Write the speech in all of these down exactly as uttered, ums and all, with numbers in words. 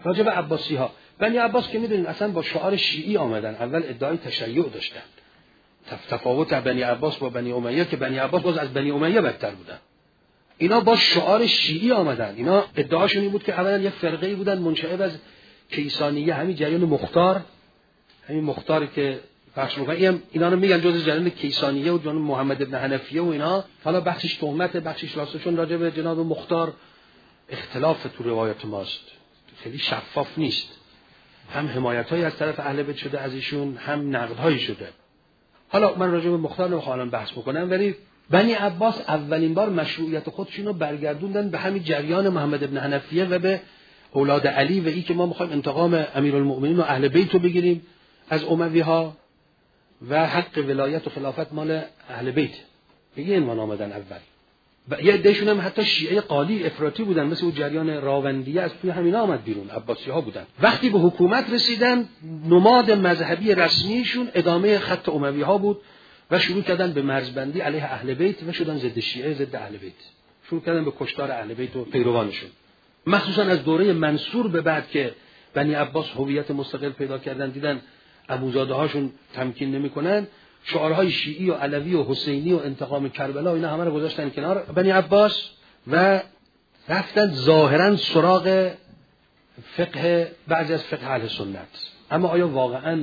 راجع به عباسی ها. بنی عباس که میدونید اصلا با شعار شیعی آمدن، اول ادعای تشیع داشتن. تفاوت بنی عباس با بنی امیه که بنی عباس باز از بنی امیه بدتر بودن. اینا با شعار شیعی آمدن. اینا ادعاشون این بود که اولا یک فرقه‌ای بودن منشأ از کیسانیه، همین جریان مختار، همین مختاری که پخش می‌کنه، اینا رو میگن جزء جریان کیسانیه و جناب محمد ابن حنفیه و اینا. حالا بخشش تهمت، بخشش راستشون راجع به جناب مختار اختلاف تو روایت ماست، خیلی شفاف نیست. هم حمایت‌هایی از طرف اهل بیت شده از ایشون، هم نقدهایی شده. حالا من راجع به مختار نمیخوام بحث بکنم، ولی بنی عباس اولین بار مشروعیت خودشون رو برگردوندن به همین جریان محمد ابن حنفیه و به اولاد علی و این که ما میخوایم انتقام امیرالمؤمنین و اهل بیت رو بگیریم از اموی‌ها و حق ولایت و خلافت مال اهل بیت. میگه این ما آمدن اول. و یه عدهشون هم حتی شیعه قالی افراطی بودن، مثل اون جریان راوندیه از توی همینا آمد بیرون، عباسی‌ها بودن. وقتی به حکومت رسیدن، نماد مذهبی رسمیشون ادامه خط اموی‌ها بود و شروع کردن به مرزبندی علیه اهل بیت و شدن ضد شیعه، ضد اهل بیت. شروع کردن به کشتار اهل بیت و پیروانشون. مخصوصا از دوره منصور به بعد که بنی عباس هویت مستقل پیدا کردن، دیدن ابوزاده هاشون تمکین نمی‌کنن، شعارهای شیعی و علوی و حسینی و انتقام کربلا و اینا همه رو گذاشتن کنار بنی عباس و رفتن ظاهرا سراغ فقه، بعضی از فقه اهل سنت. اما آیا واقعا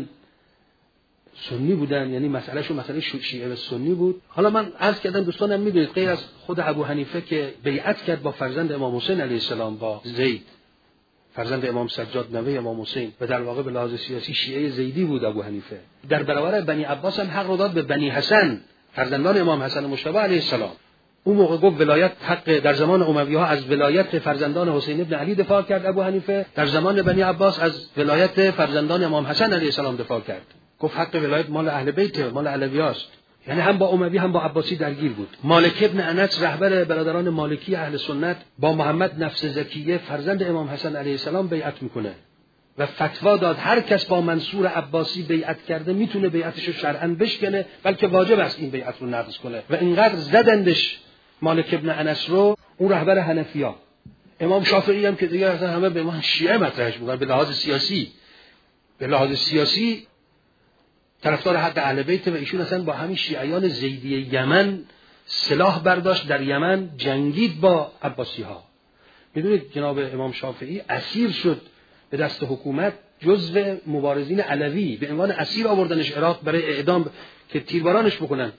سنی بودن؟ یعنی مسئلهشون مسئله شیعه و سنی بود. حالا من عرض کردم دوستانم میدونید غیر از خود ابو حنیفه که بیعت کرد با فرزند امام حسین علیه السلام، با زید فرزند امام سجاد نوه امام حسین، و در واقع به لحاظ سیاسی شیعه زیدی بود ابو حنیفه، در برابر بنی عباس هم حق رو داد به بنی حسن، فرزندان امام حسن مجتبی علیه السلام. اون موقع گفت ولایت حق، در زمان اموی‌ها از ولایت فرزندان حسین ابن علی دفاع کرد ابو حنیفه، در زمان بنی عباس از ولایت فرزندان امام حسن علیه السلام دفاع کرد. گفت حق ولایت مال اهل بیت، مال علویاست. یعنی هم با اموی هم با عباسی درگیر بود. مالک ابن انس رهبر برادران مالکی اهل سنت با محمد نفس زکیه فرزند امام حسن علیه السلام بیعت میکنه و فتوا داد هر کس با منصور عباسی بیعت کرده میتونه بیعتش رو شرعاً بشکنه، بلکه واجب است این بیعت رو نقض کنه. و اینقدر زدندش مالک ابن انس رو، اون رهبر حنفیا. امام شافعی هم که دیگه اصلا همه به ما شیعه مطرحش میکنن، به لحاظ سیاسی به لحاظ سیاسی طرفدار حق اهل بیت و ایشون اصلا با همین شیعیان زیدی یمن سلاح برداشت، در یمن جنگید با عباسی ها. میدونید جناب امام شافعی اسیر شد به دست حکومت، جزو مبارزین علوی به عنوان اسیر آوردنش عراق برای اعدام که تیربارانش بکنن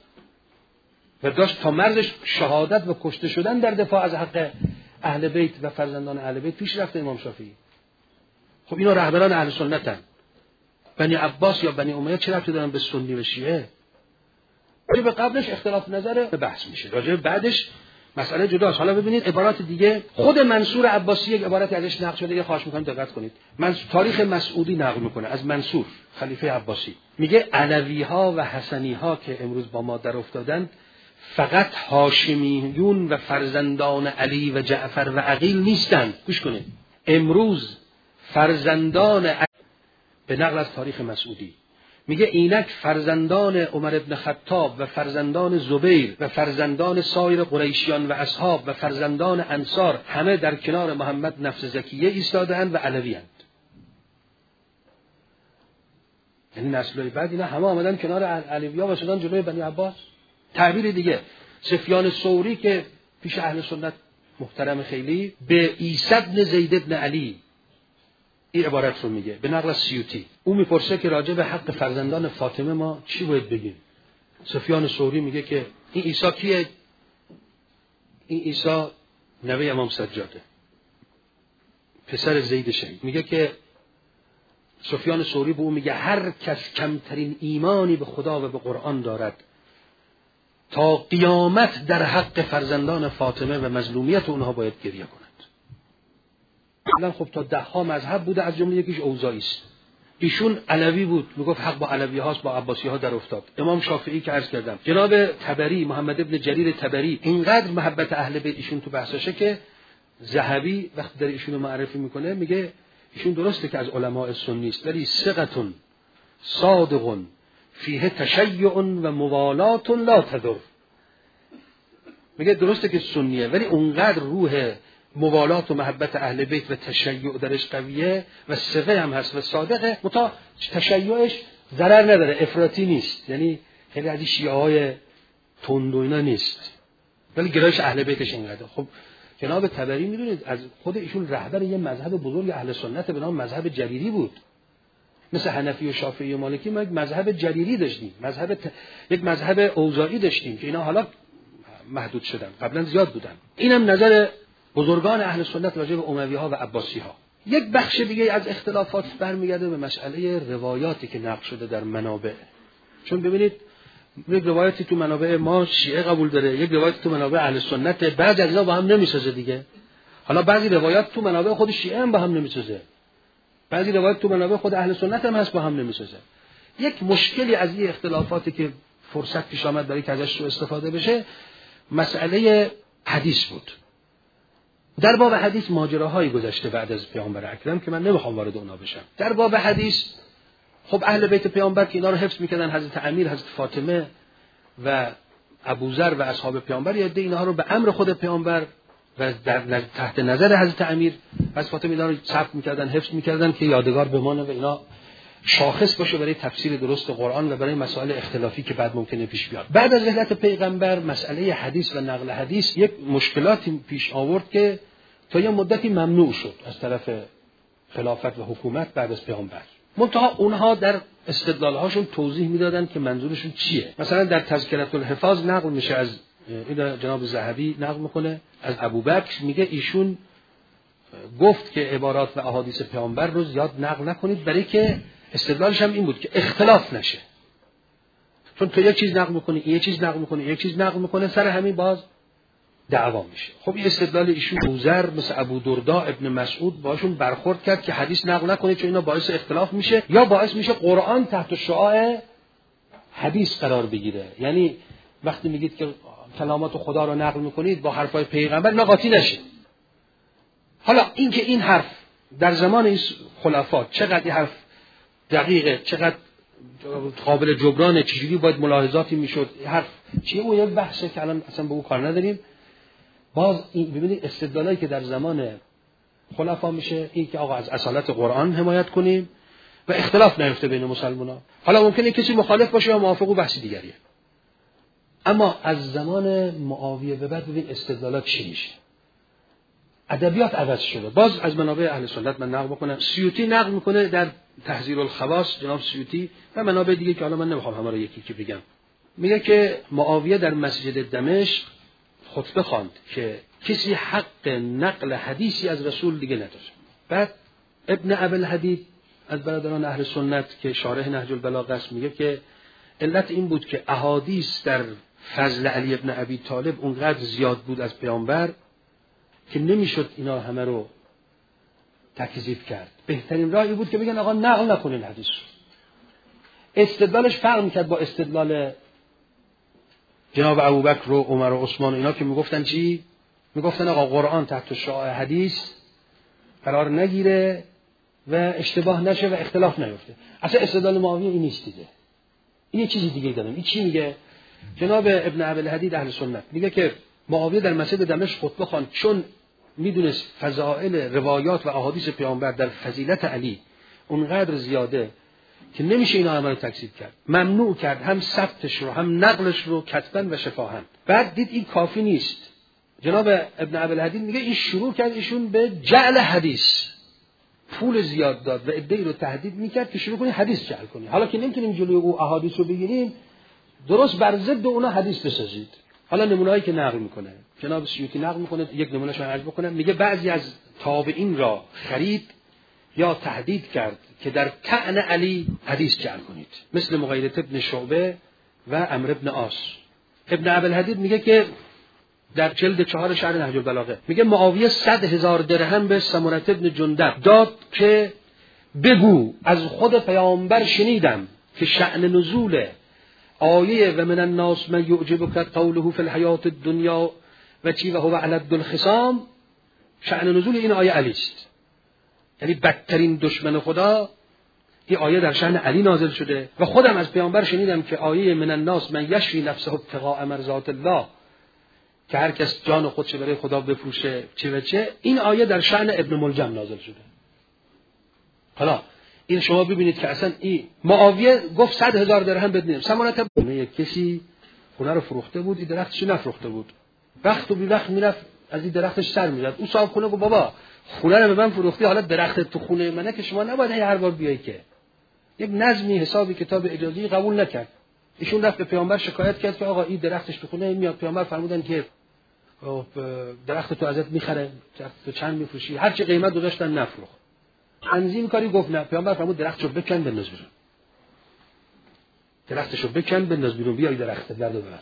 و داشت تا مرزش شهادت و کشته شدن در دفاع از حق اهل بیت و فرزندان اهل بیت پیش رفته امام شافعی. خب اینا رهبران اهل سنتن. بنی عباس یا بنی امیه چه ربطی دارن به سنی و شیعه؟ راجع به قبلش اختلاف نظر بحث میشه، راجع به بعدش مسئله جداست. حالا ببینید عبارات دیگه، خود منصور عباسی یک عبارتی ازش نقل شده، یه خواهش میکنم دقت کنید. من تاریخ مسعودی نقل میکنه از منصور خلیفه عباسی، میگه علوی ها و حسنی ها که امروز با ما در افتادن فقط هاشمیون و فرزندان علی و جعفر و عقیل نیستند. گوش کنید، امروز فرزندان علی، به نقل از تاریخ مسعودی میگه اینک فرزندان عمر ابن خطاب و فرزندان زبیر و فرزندان سایر قریشیان و اصحاب و فرزندان انصار همه در کنار محمد نفس زکیه ایستاده‌اند و علوی‌اند. یعنی نسل‌های بعد اینا همه آمدن کنار علوی‌ها و شدن جلوی بنی عباس. تعبیر دیگه، سفیان ثوری که پیش اهل سنت محترم خیلی، به عیسی بن زید بن علی این عبارت رو میگه به نقل از سیوطی. او میپرسه که راجع به حق فرزندان فاطمه ما چی باید بگیم؟ سفیان ثوری میگه که این عیسی کیه؟ این عیسی نوه امام سجاده، پسر زید شهید. میگه که سفیان ثوری به او میگه هر کس کمترین ایمانی به خدا و به قرآن دارد تا قیامت در حق فرزندان فاطمه و مظلومیت اونها باید گریه کند. الان خب تا ده ها مذهب بوده، از جمله یکیش اوزاعی است. ایشون علوی بود، میگفت حق با علوی هاست، با عباسی ها در افتاد. امام شافعی که عرض کردم، جناب طبری، محمد ابن جریر طبری، اینقدر محبت اهل بیت ایشون تو بحثشه که ذهبی وقتی در ایشون رو معرفی میکنه میگه ایشون درسته که از علماء سنی است، ولی ثقة صادق فیه تشیع و موالات لا تضر. میگه درسته که سنیه ولی اونقدر روح موالات و محبت اهل بیت و تشیع درش قویه و ثقه هم هست و صادقه، متا تشیعش ضرر نداره، افراطی نیست، یعنی خیلی از شیعه های تند و اینا نیست، ولی گرایش اهل بیتش اینقدر. خب جناب طبری میدونید از خود ایشون رهبر یه مذهب بزرگ اهل سنت به نام مذهب جریری بود. مثل حنفی و شافعی و مالکی ما یک مذهب جریری داشتیم، مذهب ت... یک مذهب اوزاعی داشتیم که اینا حالا محدود شدن، قبلا زیاد بودن. اینم نظر بزرگان اهل سنت راجع به اموی ها و عباسی ها. یک بخش دیگه از اختلافات برمیگرده به مسئله روایاتی که نقل شده در منابع. چون ببینید یک روایتی تو منابع ما شیعه قبول داره، یک روایتی تو منابع اهل سنت، بعضی از اینا با هم نمیسازه دیگه. حالا بعضی روایات تو منابع خود شیعه هم با هم نمیسازه، بعضی روایات تو منابع خود اهل سنت هم هست با هم نمیسازه. یک مشکلی از این اختلافاتی که فرصت پیش آمد برای که ازش سوء استفاده بشه، مسئله حدیث بود. در باب حدیث ماجراهایی گذشته بعد از پیامبر اکرم که من نمیخوام وارد اونها بشم. در باب حدیث خب اهل بیت پیامبر که اینا رو حفظ میکردن، حضرت امیر، حضرت فاطمه و ابوذر و اصحاب پیامبر، یه عده اینها رو به امر خود پیامبر و در تحت نظر حضرت امیر حضرت فاطمه اینا رو ثبت میکردن، حفظ میکردن که یادگار بمانه و اینا شاخص باشه برای تفسیر درست قرآن و برای مسائل اختلافی که بعد ممکنه پیش بیاد. بعد از رحلت پیغمبر مسئله حدیث و نقل حدیث یک مشکلاتی پیش آورد که تا یه مدتی ممنوع شد از طرف خلافت و حکومت بعد از پیامبر. منتها اونها در استدلال‌هاشون توضیح میدادن که منظورشون چیه. مثلا در تذکرة الحفاظ نقل میشه از این جناب ذهبی نقل میکنه از ابوبکر، میگه ایشون گفت که عبارات و احادیث پیامبر رو زیاد نقل نکنید، برای که استدلالش هم این بود که اختلاف نشه. چون تو یک چیز نقل میکنی، یک چیز نقل میکنی، یک چیز نقل میکنه، سر همین باز دعوا میشه. خب این استدلال ایشون ابوذر مثل ابو درداء ابن مسعود باشون برخورد کرد که حدیث نقل نکنید چون اینا باعث اختلاف میشه، یا باعث میشه قرآن تحت شعاع حدیث قرار بگیره. یعنی وقتی میگید که کلامات خدا رو نقل میکنید با حرفای پیغمبر نقاطی نشه. حالا این که این حرف در زمان این خلفا چقدر این حرف دقیقه، چقدر قابل جبرانه، چجوری باید ملاحظاتی میشد، حرف چیه، اون یک بحثه که الان اصلا به اون کار نداریم. باز این ببینید استدلالایی که در زمان خلفا میشه این که آقا از اصالت قرآن حمایت کنیم و اختلاف نیفته بین مسلمان‌ها. حالا ممکنه کسی مخالف باشه یا موافق، و بحث دیگریه. اما از زمان معاویه به بعد ببین استدلالات چی میشه. ادبیات عوض شده. باز از منابع اهل سنت من نقل بکنم، سیوطی نقل میکنه در تحذیر الخواص، جناب سیوطی و منابع دیگه که حالا من نمیخوام همه رو یکی یکی بگم، میگه که معاویه در مسجد دمشق خطبه خواند که کسی حق نقل حدیثی از رسول دیگه نداشت. بعد ابن ابوالحدید از برادران اهل سنت که شارح نهج البلاغه است میگه که علت این بود که احادیث در فضل علی ابن ابی طالب اونقدر زیاد بود از پیامبر که نمیشد اینا همه رو تکذیب کرد. بهترین راهی بود که بگن آقا نقل نکنین حدیث. استدلالش فرق میکرد با استدلال جناب ابوبکر و عمر و عثمان، اینا که میگفتن چی؟ میگفتن آقا قرآن تحت شعاع حدیث قرار نگیره و اشتباه نشه و اختلاف نیفته. اصلا استدلال معاویه این نیست دیگه. این یه چیزی دیگه داریم. این چی میگه؟ جناب ابن ابوالحدید اهل سنت میگه که معاویه در مسجد دمشق خطبه خواند چون میدونست فضائل روایات و احادیث پیامبر در فضیلت علی اونقدر زیاده که نمیشه اینا همه رو تکذیب کرد. ممنوع کرد هم ثبتش رو هم نقلش رو کتباً و شفاهاً. بعد دید این کافی نیست. جناب ابن ابوالحدید میگه این شروع کرد ایشون به جعل حدیث، پول زیاد داد و عده‌ای رو تهدید میکرد که شروع کنید حدیث جعل کنید. حالا که نمیتونیم جلوی او احادیث رو بگیریم، درست بر ضد اونا حدیث بسازید. حالا نمونه‌ای که نقل میکنه جناب سیوطی نقل میکنه، یک نمونهش رو عرض بکنم. میگه بعضی از تابعین را خرید یا تهدید کرد که در طعن علی حدیث جعل کنید، مثل مغیرة ابن شعبه و عمرو ابن عاص. ابن ابوالحدید میگه که در جلد چهار شرح نهج البلاغه میگه معاویه صد هزار درهم به سمرة ابن جندب داد که بگو از خود پیامبر شنیدم که شأن نزول آیه و من الناس من یعجبک قوله فی الحیات الدنیا و چی و هو علد الخصام، شأن نزول این آیه علی است. یعنی بدترین دشمن خدا این آیه در شأن علی نازل شده و خودم از پیامبر شنیدم که آیه من الناس من یشری نفسه ابتغاء مرضات الله که هر کس جان خودش برای خدا بفروشه چه و چه، این آیه در شأن ابن ملجم نازل شده. حالا این شما ببینید که اصلا این معاویه گفت صد هزار درهم بد میدم. سمانت یک کسی خونه رو فروخته بود، این درختش نفروخته بود، وقت و بی وقت میرفت از این درختش سر میزد. اون صاحب خونه گفت بابا خونه رو به من فروختی، حالا درخت تو خونه منه که شما نباید هر بار بیای. که یک نظمی حسابی کتاب اجازی قبول نکرد. ایشون رفت به پیامبر شکایت کرد که آقا این درختش تو خونه میاد. پیامبر فرمودن که درخت تو ازت میخره، درخت تو چند میفروشی، هر چه قیمت گذاشتن نفروخت. تنظیم کاری گفت نه. پیامبر فرمود درختشو بکن بنداز بیرون. درختشو بکن بنداز بیرون، بیای درخت بردار ببر.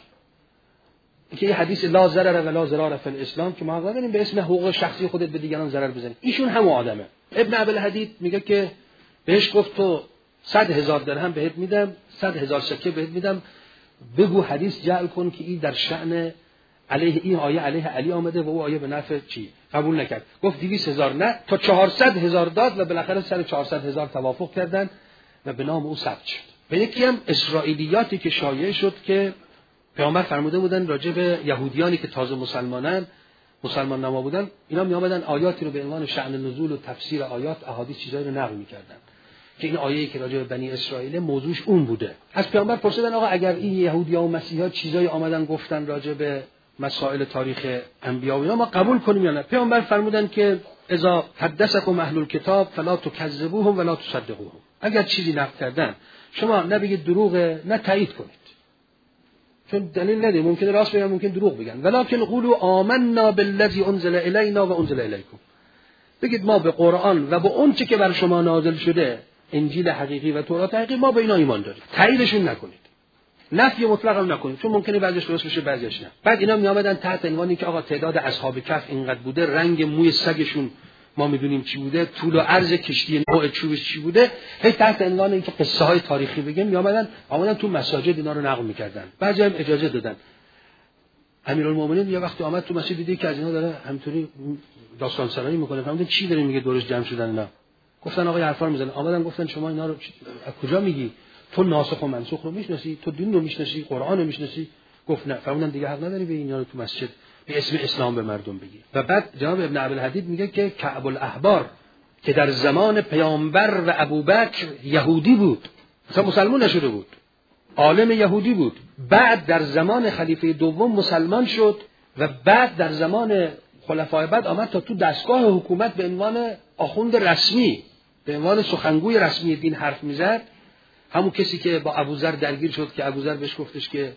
که این حدیث لا ضرر ولا ضرار فی الاسلام که ما گفتیم به اسم حقوق شخصی خودت به دیگران ضرر بزنی. ایشون هم آدمه. ابن ابوالحدید میگه که بهش گفت تو صد هزار درهم بهت میدم، صد هزار سکه بهت میدم، بگو حدیث جعل کن که این در شأن علیه این آیه علیه علی آمده و او آیه به نفع چی. قبول نکرد. گفت دویست هزار نه تا چهارصد هزار داد و بالاخره سر چهارصد هزار توافق کردن و به نام او ثبت شد. و یکی هم اسرائیلیاتی که شایع شد که پیامبر فرموده بودن راجع به یهودیانی که تازه مسلمانن، مسلمان نما بودن، اینا می آمدن آیاتی رو به عنوان شأن نزول و تفسیر آیات احادیث چیزایی رو نقل می‌کردن که این آیه‌ای که راجع به بنی اسرائیل موضوعش اون بوده. از پیامبر پرسیدن آقا اگر این یهودی‌ها و مسیحی‌ها چیزایی آمدن گفتن راجع به مسائل تاریخ انبیا و اینا ما قبول کنیم یا نه؟ پیامبر فرمودن که اذا حدثکم اهل الکتاب فلا تکذبوهم ولا تصدقوهم. اگر چیزی نقل کردن شما نه بگید دروغه نه تایید کنید، چون دلیل نداره، ممکنه راست بگن ممکن دروغ بگن. ولکن قولوا آمنا بالذی انزل الینا و انزل الیکم. بگید ما به قرآن و به اون چه که بر شما نازل شده، انجیل حقیقی و تورات حقیقی، ما به اینا ایمان داریم. تاییدشون نکنید، نفی مطلق هم نکنید، چون ممکنه بعضیش درست بشه بعضیش نه. بعد اینا می آمدن تحت عنوانی که آقا تعداد اصحاب کهف اینقدر بوده، رنگ موی سگشون ما میدونیم چی بوده، طول و عرض کشتی نوع چوبش چی بوده، هی تحت عنوان اینکه قصه های تاریخی بگیم می آمدن آمدن تو مساجد اینا رو نقل می‌کردن. بعضی هم اجازه دادن. امیرالمومنین یه وقتی آمد تو مسجد دیدی که از اینا داره همینطوری داستان سرایی میکنه، فهمیدن چی داره میگه، دورش جمع شدن اینا. گفتن آقا حرفا میزنن. آمدن گفتن شما اینا رو از کجا میگی؟ تو ناسخ و منسوخ رو میشناسی؟ تو دین رو میشناسی؟ قرآن رو میشناسی؟ گفت نه. فهمیدن دیگه حق نداری به اینا رو تو مسجد به اسم اسلام به مردم بگی. و بعد جناب ابن ابوالحدید میگه که کعب الاحبار که در زمان پیامبر و ابوبکر یهودی بود، مثلا مسلمان نشده بود، عالم یهودی بود، بعد در زمان خلیفه دوم مسلمان شد و بعد در زمان خلفای بعد آمد تا تو دستگاه حکومت به عنوان آخوند رسمی، به عنوان سخنگوی رسمی دین حرف میزد. همون کسی که با ابوذر درگیر شد که ابوذر بهش گفتش که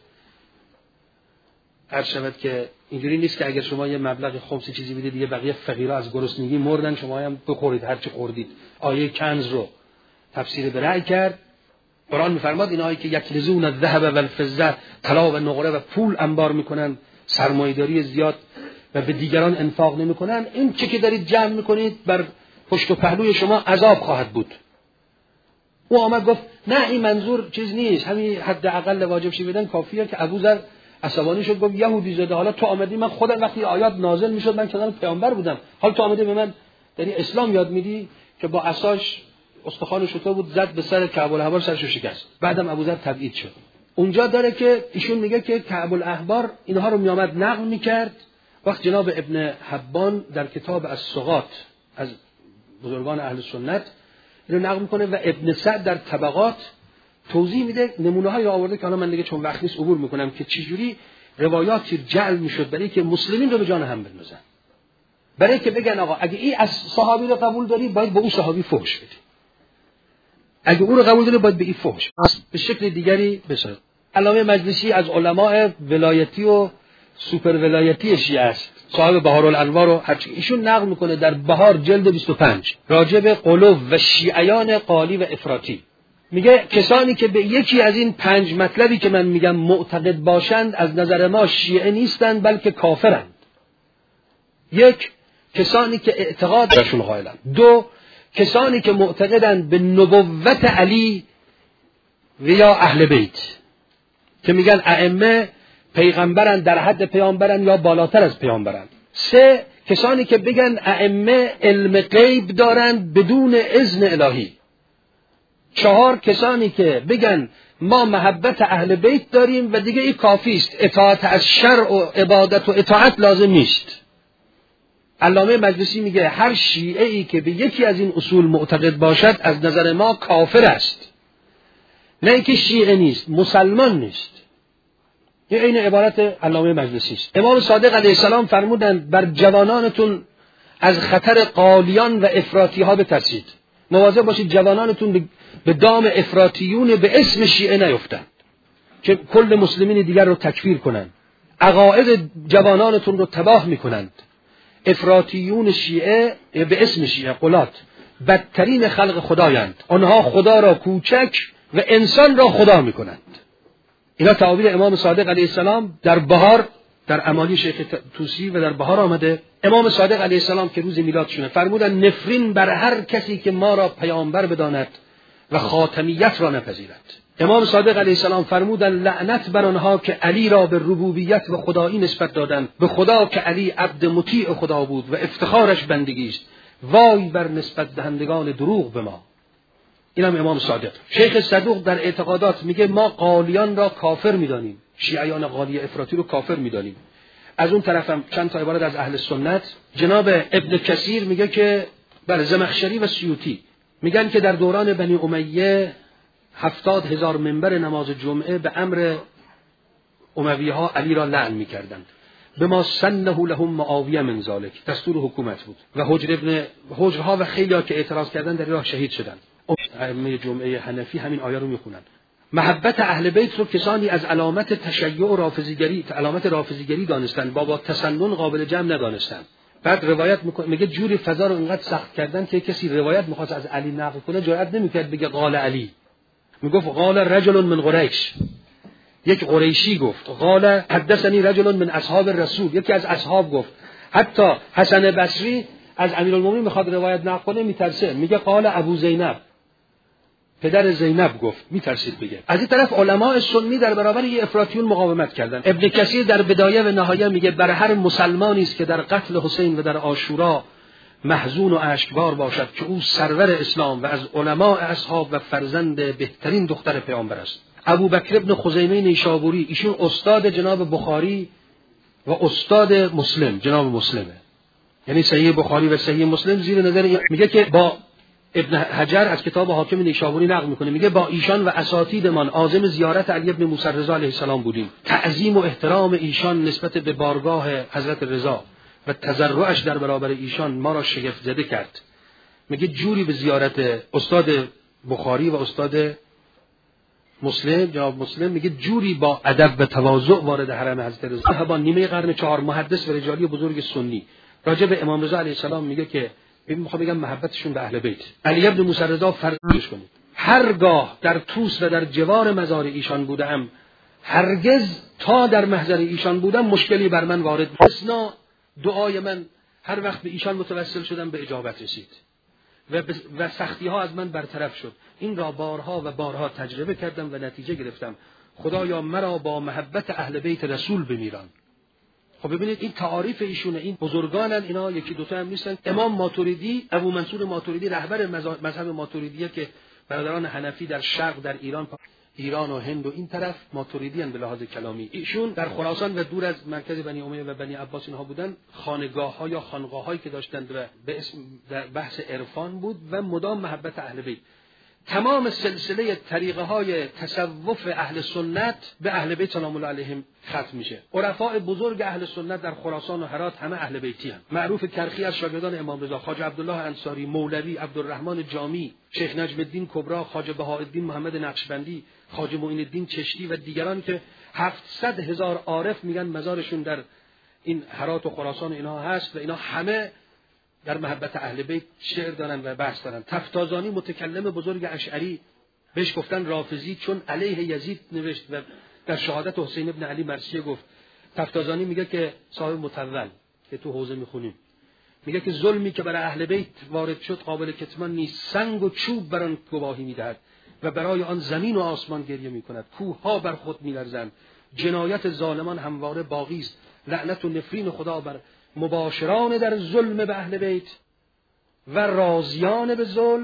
هر شود که اینجوری نیست که اگر شما یه مبلغ خمسی چیزی بدید دیگه بقیه فقیرا از گرسنگی مردن، شما هم بخورید هر چی خوردید. آیه کنز رو تفسیر به رأی کرد. قرآن میفرماد اینایی که یکلزون الذهب والفضه، طلا و نقره و پول انبار میکنن، سرمایه‌داری زیاد و به دیگران انفاق نمیکنن، این چه که دارید جمع میکنید بر پشت و پهلوی شما عذاب خواهد بود. او آمد گفت نه این منظور چیز نیست، همین حداقل واجب شی بدن کافیه. که ابوذر عصبانی شد گفت یهودی زاده، حالا تو آمدی، من خودم وقتی آیات نازل میشد من کنار پیامبر بودم، حالا تو آمدی به من داری اسلام یاد میدی؟ که با عصاش استخوان شطور بود زد به سر کعب الاحبار، سرشو شکست. بعدم ابوذر تبعید شد. اونجا داره که ایشون میگه که کعب الاحبار اینها رو میآمد نقل میکرد. وقت جناب ابن حبان در کتاب الثقات از بزرگان اهل سنت اینو نقل میکنه و ابن سعد در طبقات توضیح میده، نمونه‌هایی آورده که حالا من دیگه چون وقت نیست عبور میکنم که چجوری روایاتی جعل میشد برای که مسلمین رو به جان هم بندازن، برای که بگن آقا اگه این از صحابی رو قبول داری باید به اون صحابی فحش بدی، اگه اون رو قبول داری باید به این فحش به شکل دیگری بساز. علامه مجلسی از علماء ولایتی و سوپر ولایتی شیعه است، صاحب بهارالانوار رو هرچی ایشون نقل میکنه در بهار جلد بیست و پنج راجع به قلوب و شیعیان قالی و افراطی. میگه کسانی که به یکی از این پنج مطلبی که من میگم معتقد باشند از نظر ما شیعه نیستند بلکه کافرند. یک، کسانی که اعتقاد درشون قائلند. دو، کسانی که معتقدند به نبوت علی و یا اهل بیت که میگن ائمه پیغمبرند، در حد پیامبرند یا بالاتر از پیامبرند. سه، کسانی که بگن ائمه علم غیب دارند بدون اذن الهی. چهار کسانی که بگن ما محبت اهل بیت داریم و دیگه این کافی است، اطاعت از شرع و عبادت و اطاعت لازم نیست. علامه مجلسی میگه هر شیعه ای که به یکی از این اصول معتقد باشد از نظر ما کافر است. نه اینکه شیعه نیست، مسلمان نیست. این عین عبارت علامه مجلسی است. امام صادق علیه السلام فرمودند بر جوانانتون از خطر قالیان و افراطی ها بترسید. مواظب باشید جوانانتون به دام افراطیون به اسم شیعه نیفتند که کل مسلمین دیگر رو تکفیر کنند. عقاید جوانانتون رو تباه میکنند. افراطیون شیعه به اسم شیعه قلات بدترین خلق خدایند. آنها خدا را کوچک و انسان را خدا میکنند. اینا تعابیر امام صادق علیه السلام در بهار در امالی شیخ طوسی و در بهار آمده. امام صادق علیه السلام که روز میلادشونه فرمودن نفرین بر هر کسی که ما را پیامبر بداند و خاتمیت را نپذیرد. امام صادق علیه السلام فرمودن لعنت بر آنها که علی را به ربوبیت و خدایی نسبت دادند، به خدا که علی عبد مطیع خدا بود و افتخارش بندگی است. وای بر نسبت دهندگان دروغ به ما. اینم امام صادق. شیخ صدوق در اعتقادات میگه ما قالیان را کافر میدانیم، شیعیان قالی افراطی رو کافر میدانیم. از اون طرفم چند تا عبارت از اهل سنت. جناب ابن کثیر میگه که بر زمخشری و سیوطی میگن که در دوران بنی امیه هفتاد هزار منبر نماز جمعه به امر اموی ها علی را لعن میکردند. به ما سنه لهم معاویه من ذالک، دستور حکومت بود. و حجر ابن حجرها و خیلی ها که اعتراض کردن در راه شهید شدند. ائمه جمعه حنفی همین آیه رو میخونن. محبت اهل بیت رو کسانی از علامت تشیع و رافضیگری علامت رافضیگری دانستند، با با تسنن قابل جمع ندانستند. بعد روایت میکنه میگه جوری فضا رو اینقدر سخت کردن که کسی روایت میخواست از علی نقل کنه جرئت نمیکرد بگه قال علی، میگفت قال رجل من قریش، یک قریشی گفت. قال حدثنی رجل من اصحاب الرسول، یکی از اصحاب گفت. حتی حسن بصری از امیرالمومنین میخواد روایت نقل کنه میترسه، میگه قال ابو زینب، پدر زینب گفت، میترسید بگه. از این طرف علماء سنی در برابر این افراطیون مقاومت کردند. ابن کثیر در بدایه و نهایه میگه بر هر مسلمانی است که در قتل حسین و در عاشورا محزون و اشکبار باشد که او سرور اسلام و از علماء اصحاب و فرزند بهترین دختر پیامبر است. ابو بکر ابن خزیمه نیشابوری، ایشون استاد جناب بخاری و استاد مسلم جناب مسلمه، یعنی صحیح بخاری و صحیح مسلم زیر نظر میگه که با ابن حجر از کتاب حاکم نیشابوری نقل میکنه، میگه با ایشان و اساتیدمان عازم زیارت علی ابن موسی رضا علیه السلام بودیم. تعظیم و احترام ایشان نسبت به بارگاه حضرت رضا و تضرعش در برابر ایشان ما را شگفت زده کرد. میگه جوری به زیارت استاد بخاری و استاد مسلم جناب مسلم میگه جوری با ادب و تواضع وارد حرم حضرت رضا. با نیمه قرن چهار محدث و رجالی بزرگ سنی راجع به امام رضا علیه السلام میگه که ببین میخوام بگم محبتشون به اهل بیت. علی ابن موسی رضا فرضش کنید هرگاه در طوس و در جوار مزار ایشان بودم، هرگز تا در محضر ایشان بودم مشکلی بر من وارد نشد. دعای من هر وقت به ایشان متوسل شدم به اجابت رسید و, و سختی ها از من برطرف شد. این را بارها و بارها تجربه کردم و نتیجه گرفتم. خدایا مرا با محبت اهل بیت رسول بمیران. خب ببینید این تعاریف ایشونه، این بزرگانن، اینا یکی دوتا هم نیستن. امام ماتوریدی، ابو منصور ماتوریدی رهبر مذهب ماتوریدیه که برادران حنفی در شرق در ایران ایران و هند و این طرف ماتوریدی ان به لحاظ کلامی. ایشون در خراسان و دور از مرکز بنی امیه و بنی عباس اینها بودن، خانگاه‌ها یا خانقاه‌هایی که داشتند و به اسم در بحث عرفان بود و مدام محبت اهل بیت. تمام سلسله طریقه های تصوف اهل سنت به اهل بیت سلام الله علیهم ختم میشه. عرفاء بزرگ اهل سنت در خراسان و هرات همه اهل بیتی هستند. معروف کرخی از شاگردان امام رضا، خواجه عبدالله انصاری، مولوی عبدالرحمن جامی، شیخ نجم الدین کبرا، خواجه بهاءالدین محمد نقشبندی، خواجه معین الدین چشتی و دیگران که هفتصد هزار عارف میگن مزارشون در این هرات و خراسان اینها هست و اینا همه در محبت اهل بیت شعر دارن و بحث دارن. تفتازانی متکلم بزرگ اشعری بهش گفتن رافضی چون علیه یزید نوشت و در شهادت حسین ابن علی مرثیه گفت. تفتازانی میگه که صاحب متول که تو حوزه میخونیم میگه که ظلمی که برای اهل بیت وارد شد قابل کتمان نیست. سنگ و چوب بر آن گواهی میدهد و برای آن زمین و آسمان گریه میکند. کوهها بر خود میلرزند. جنایت ظالمان همواره باقی است. لعنت و نفرین خدا بر مباشران در ظلم به اهل بیت و راضیان به ظلم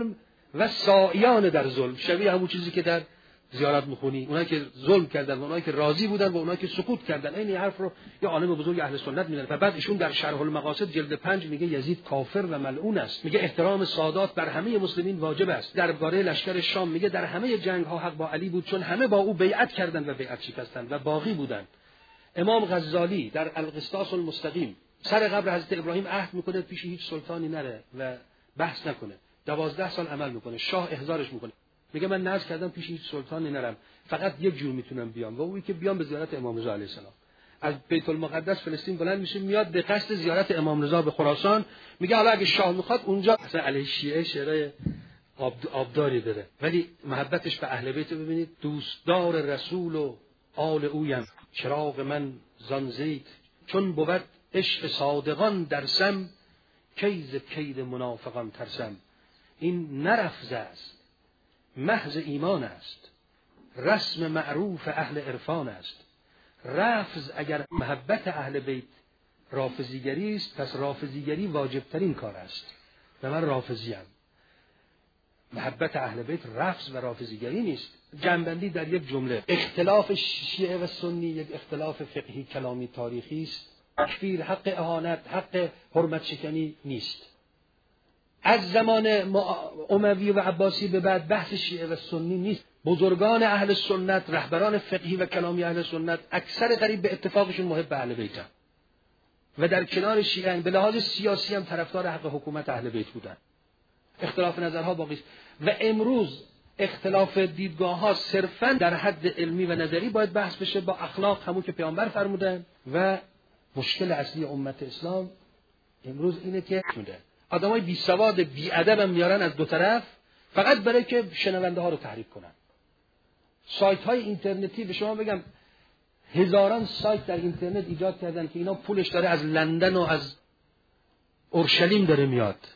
و سایان در ظلم، شبیه همون چیزی که در زیارت میخونی، اونایی که ظلم کردن و اونایی که راضی بودن و اونایی که سکوت کردن. این حرف رو یه عالم بزرگ اهل سنت میزنه و بعد ایشون در شرح المقاصد جلد پنج میگه یزید کافر و ملعون است. میگه احترام سادات بر همه مسلمین واجب است. درباره لشکر شام میگه در همه جنگ ها حق با علی بود، چون همه با او بیعت کردند و بیعت شکستند و باقی بودند. امام غزالی در القسطاس المستقیم سر قبر حضرت ابراهیم عهد میکنه پیش هیچ سلطانی نره و بحث نکنه. دوازده سال عمل میکنه، شاه احضارش میکنه، میگه من نذر کردم پیش هیچ سلطانی نرم، فقط یک جور میتونم بیام و اونی که بیام به زیارت امام رضا علیه السلام. از بیت المقدس فلسطین بلند میشه میاد به قصد زیارت امام رضا به خراسان. میگه حالا اگه شاه میخواد اونجا مثلا علیه شیعه شعرهای آبداری داره، ولی محبتش به اهل بیت ببینید. دوستدار رسول و آل اویم، چراغ من زان زید، چون بود عشق صادقان در سم، کیز کید منافقان ترسم. این نرفز است، محض ایمان است، رسم معروف اهل عرفان است. رفض اگر محبت اهل بیت رافضیگری است، پس رافضیگری واجبترین کار است و من رافضیم. محبت اهل بیت رفض و رافضیگری نیست. جنبندی در یک جمله: اختلاف شیعه و سنی یک اختلاف فقهی کلامی تاریخی است. تکفیر، حق اهانت، حق حرمت شکنی نیست. از زمان اموی و عباسی به بعد بحث شیعه و سنی نیست. بزرگان اهل سنت، رهبران فقهی و کلامی اهل سنت، اکثر قریب به اتفاقشون محب اهل بیتن و در کنار شیعه به لحاظ سیاسی هم طرفدار حق حکومت اهل بیت بودن. اختلاف نظرها باقی است و امروز اختلاف دیدگاه ها صرفاً در حد علمی و نظری باید بحث بشه با اخلاق، همون که پیامبر فرمودن. و مشکل اصلی امت اسلام امروز اینه که میده آدمای بی سواد بی ادب هم میارن از دو طرف فقط برای که شنونده ها رو تحریک کنن. سایت های اینترنتی به شما بگم هزاران سایت در اینترنت ایجاد کردن که اینا پولش داره از لندن و از اورشلیم داره میاد.